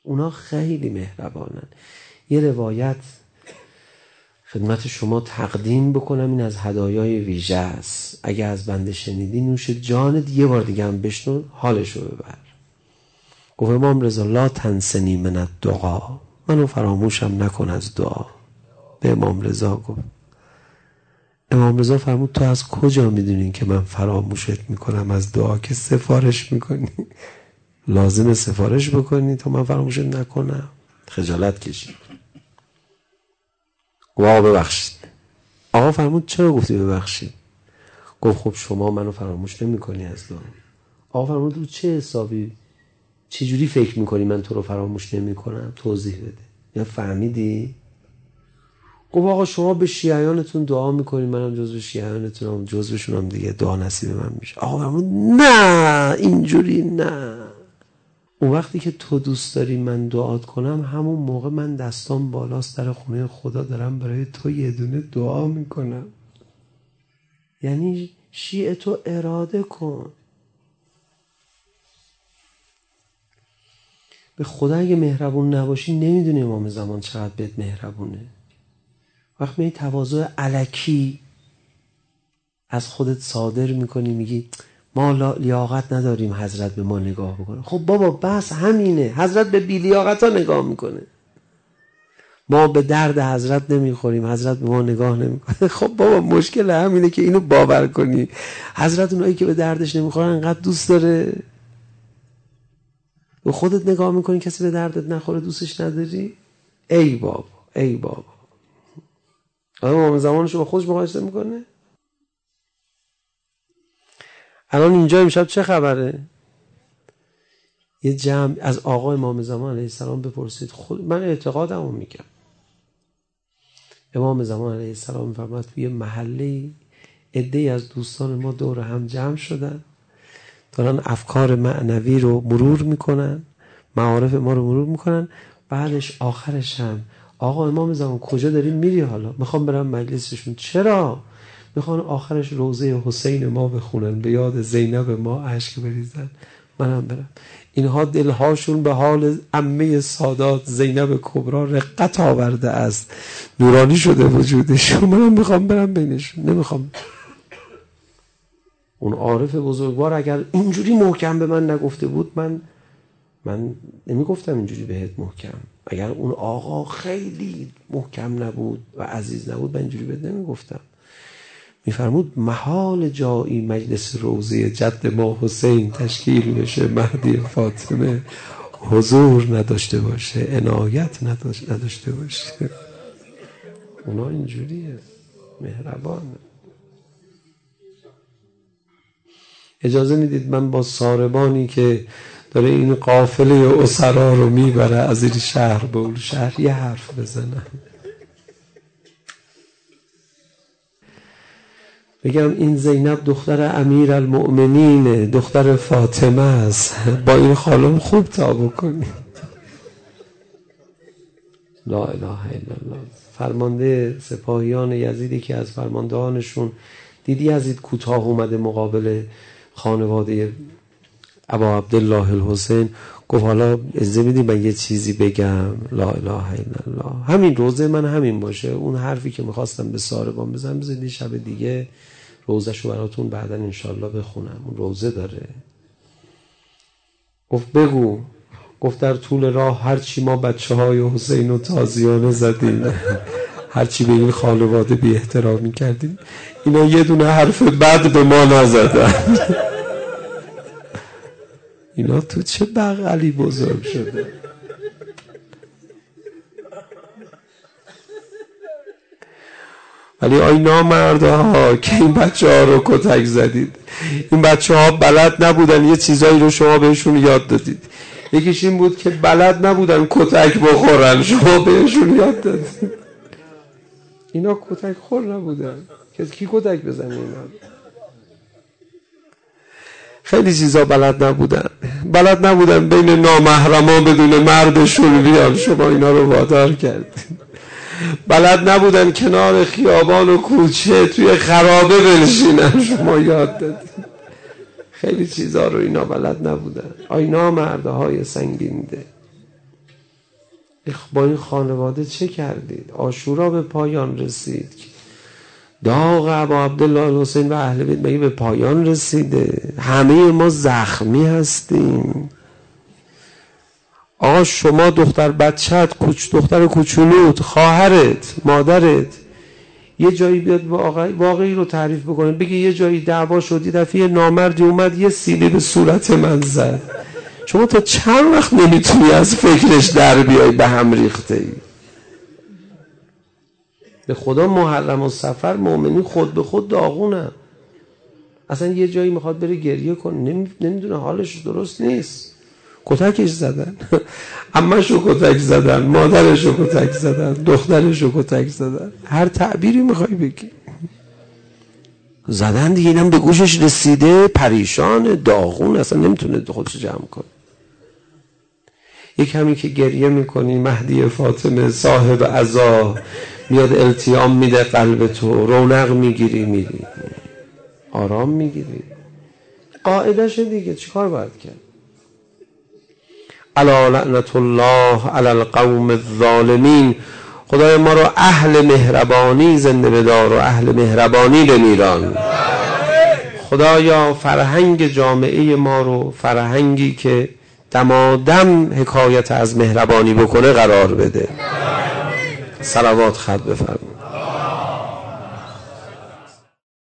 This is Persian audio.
اونا خیلی مهربانن. یه روایت خدمت شما تقدیم بکنم، این از هدایای ویژه است. اگه از بنده شنیدی نوش جانت، یه بار دیگه هم بشنو حالشو ببر. گفت امام رضا لا تنسنی من الدعا، منو فراموشم نکن از دعا. به امام رضا گفت. امام رضا فرمود تو از کجا میدونین که من فراموشت میکنم از دعا که سفارش میکنی؟ لازم سفارش بکنی تا من فراموشت نکنم؟ خجالت کشید. گفت آقا ببخشید. آقا فرمود چرا گفتی ببخشید؟ گفت خب شما منو فراموش نمی کنی از دعا. آقا فرمود رو چه حسابی؟ چه جوری فکر میکنی من تو رو فراموش نمی کنم؟ توضیح بده. یا فهمیدی؟ گفت آقا شما به شیعیانتون دعا میکنی، منم جزو شیعیانتونم، جزوشونم دیگه، دعا نصیب من میشه. آقا فرمود نه اینجوری نه. اون وقتی که تو دوست داری من دعات کنم، همون موقع من دستام بالاست در خونه خدا دارم برای تو یه دونه دعا میکنم. یعنی شیعه تو اراده کن. به خدا اگه مهربون نباشی نمیدونی امام زمان چقدر بهت مهربونه. وقتی می تواضع الکی از خودت صادر میکنی، میگی ما لیاقت نداریم حضرت به ما نگاه بکنه. خب بابا بس همینه، حضرت به بی لیاقت ها نگاه میکنه. ما به درد حضرت نمیخوریم، حضرت به ما نگاه نمیکنه. خب بابا مشکل همینه که اینو باور کنی. حضرت اونایی که به دردش نمیخورن انقدر دوست داره. به خودت نگاه میکنی کسی به دردت نخوره دوستش نداری؟ ای بابا ای بابا. آیا امام زمانشو با خودش مقایسه میکنه؟ الان اینجا امشب چه خبره؟ یه جمع از آقا امام زمان علیه السلام بپرسید. خود من اعتقادمو میگم. امام زمان علیه السلام میفرماد توی محله عده‌ای از دوستان ما دور هم جمع شدن، دارن افکار معنوی رو مرور میکنن، معارف ما رو مرور میکنن. بعدش آخرش هم آقا امام زمان کجا داری میری؟ حالا میخوام برم مجلسشون. چرا؟ میخوان آخرش روضه حسین ما بخونن، به یاد زینب ما اشک بریزن، منم برم. اینها دلهاشون به حال عمه سادات زینب کبرا رقت آورده است، نورانی شده وجودشون. منم میخوام برم بینشون، نمیخوام. اون عارف بزرگوار اگر اینجوری محکم به من نگفته بود، من نمیگفتم اینجوری بهت محکم. اگر اون آقا خیلی محکم نبود و عزیز نبود، من اینجوری بهت نمیگفتم. میفرمود محال جایی مجلس روضه جد ما حسین تشکیل بشه، مهدی فاطمه حضور نداشته باشه، عنایت نداشته باشه. اونا اینجوریه، مهربانه. اجازه میدید من با ساربانی که داره این قافله اسرا رو میبره از این شهر به اون شهر یه حرف بزنم؟ بگم این زینب دختر امیرالمؤمنینه، دختر فاطمه است، با این خانم خوب تا بکنی. لا اله الا الله. فرمانده سپاهیان یزیدی که از فرماندهانشون دیدی یزید کوتاه اومده مقابل خانواده ابا عبدالله الحسین، گفت حالا اجازه میدی من یه چیزی بگم؟ لا اله الا الله. همین روزه من همین باشه. اون حرفی که میخواستم به ساربان بزنم بزنید شب دیگه روزشو براتون بعداً انشالله بخونم. اون روزه داره. گفت بگو. گفت در طول راه هرچی ما بچه های حسین و تازیانه زدیم، هرچی به این خانواده بی احترامی کردیم، اینا یه دونه حرف بد به ما نزدن. اینا تو چه بغلی بزرگ شده. ولی آی نامردها که این بچه ها رو کتک زدید. این بچه ها بلد نبودن، یه چیزایی رو شما بهشون یاد دادید. یکیش این بود که بلد نبودن کتک بخورن، شما بهشون یاد دادید. اینا کتک خور نبودن. کی کتک بزنه اینا؟ خیلی چیزا بلد نبودن بین نامحرما بدون مردشون بیان، شما اینا رو وادار کردید. بلد نبودن کنار خیابان و کوچه توی خرابه بنشینن، شما یاد دادید. خیلی چیزا رو اینا بلد نبودن. آی نامردهای سنگینده. با این خانواده چه کردید؟ عاشورا به پایان رسید، داغ ابا عبدالله الحسین و اهل بیت مگه به پایان رسیده؟ همه ما زخمی هستیم. آقا شما دختر بچت، دختر کوچولوت، خواهرت، مادرت یه جایی بیاد واقعی رو تعریف بکنه، بگی یه جایی دعوا شد، یه دفعه نامردی اومد یه سیلی به صورت من زد، شما تا چند وقت نمیتونی از فکرش در بیای؟ به هم ریخته ای. به خدا محرم و سفر مؤمنین خود به خود داغونه، اصلا یه جایی میخواد بره گریه کنه، نمیدونه حالش درست نیست، کتکش زدن، عمه‌شو کتک زدن، مادرشو کتک زدن، دخترشو کتک زدن، هر تعبیری میخوای بگی زدن دیگه. اینم به گوشش رسیده، پریشان، داغون، اصلا نمیتونه خودشو جمع کنه. یک همین که گریه میکنی، مهدی فاطمه صاحب عزا میاد التیام میده قلب تو، رونق میگیری، میری آرام میگیری، قاعدشه دیگه، چیکار باید کرد؟ الا لعنت الله علی القوم الظالمین. خدای ما رو اهل مهربانی زنده بدار و اهل مهربانی بمیران. خدایا فرهنگ جامعه ما رو فرهنگی که دمادم حکایت از مهربانی بکنه قرار بده. صلوات خط بفرمایید.